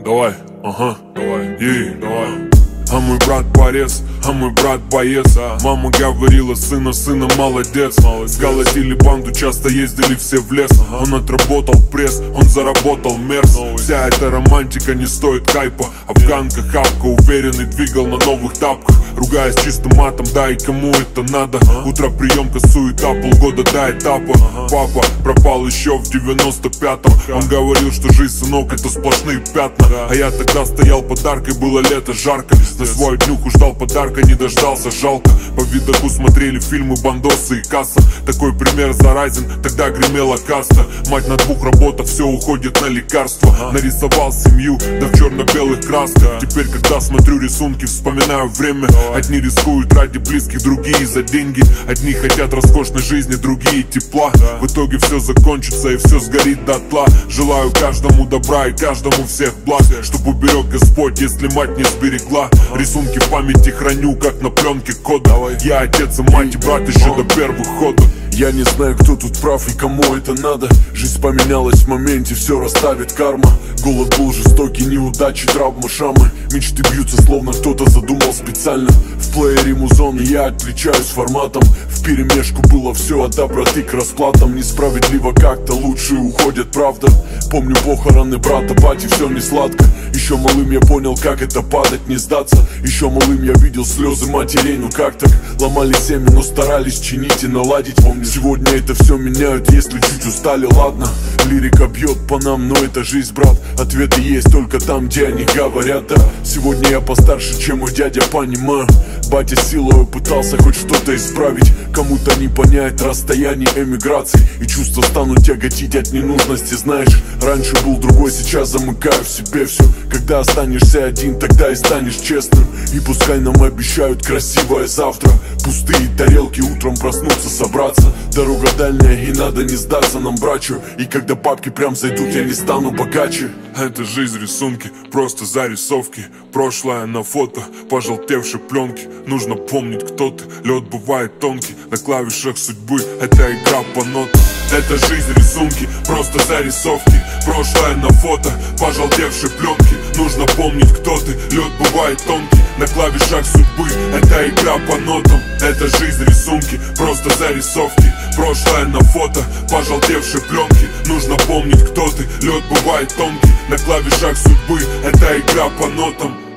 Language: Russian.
Давай, ага, давай, давай. А мой брат порез, а мой брат боец. Мама говорила, сына молодец. Сколотили банду, часто ездили все в лес. Он отработал пресс, он заработал мерз. Вся эта романтика не стоит кайпа. Афганка, хавка, уверенный двигал на новых тапках. Ругаясь чистым матом, да и кому это надо. Утро приемка, суета, полгода до этапа. Папа пропал еще в 95-м. Он говорил, что жизнь, сынок, это сплошные пятна. А я тогда стоял под аркой, было лето, жарко. На свою днюху ждал подарка, не дождался, жалко. По видоку смотрели фильмы, бандосы и касса. Такой пример заразен, тогда гремела каста. Мать на 2 работах, все уходит на лекарства. Нарисовал семью, да в черно-белых красках. Теперь, когда смотрю рисунки, вспоминаю время. Одни рискуют ради близких, другие за деньги. Одни хотят роскошной жизни, другие тепла. В итоге все закончится и все сгорит дотла. Желаю каждому добра и каждому всех благ, чтоб уберег Господь, если мать не сберегла. Рисунки в памяти храню, как на пленке кода. Я отец и мать и брат еще до первых ходов. Я не знаю, кто тут прав и кому это надо. Жизнь поменялась в моменте, все расставит карма. Голод был жестокий, неудачи, травмы, шрамы. Мечты бьются, словно кто-то задумал специально. В плеере музон, и я отличаюсь форматом. Вперемешку было все от доброты к расплатам. Несправедливо как-то, лучшие уходят, правда. Помню похороны брата, бати, все не сладко. Еще малым я понял, как это падать, не сдаться. Еще малым я видел слезы матерей, ну как так? Ломали семя, но старались чинить и наладить. Сегодня это все меняют, если чуть устали, ладно. Лирика бьет по нам, но это жизнь, брат. Ответы есть только там, где они говорят, да. Сегодня я постарше, чем мой дядя, понимаю. Батя силой пытался хоть что-то исправить. Кому-то не понять расстояние эмиграции. И чувства станут тяготить от ненужности, знаешь. Раньше был другой, сейчас замыкаю в себе все. Когда останешься один, тогда и станешь честным. И пускай нам обещают красивое завтра. Пустые тарелки, утром проснуться, собраться. Дорога дальняя и надо не сдаться нам, брачу. И когда бабки прям зайдут, я не стану богаче. Это жизнь, рисунки, просто зарисовки. Прошлое на фото, пожелтевшей пленки. Нужно помнить, кто ты, лед бывает тонкий. На клавишах судьбы, это игра по нотам. Это жизнь, рисунки, просто зарисовки. Прошлое на фото, пожелтевшей пленки. Нужно помнить, кто ты, лед бывает тонкий. На клавишах судьбы, это игра по нотам. Это жизнь, рисунки, просто зарисовки. Прошлое на фото, пожелтевшей пленки. Нужно помнить, кто ты, лед бывает тонкий. На клавишах судьбы, это игра по нотам.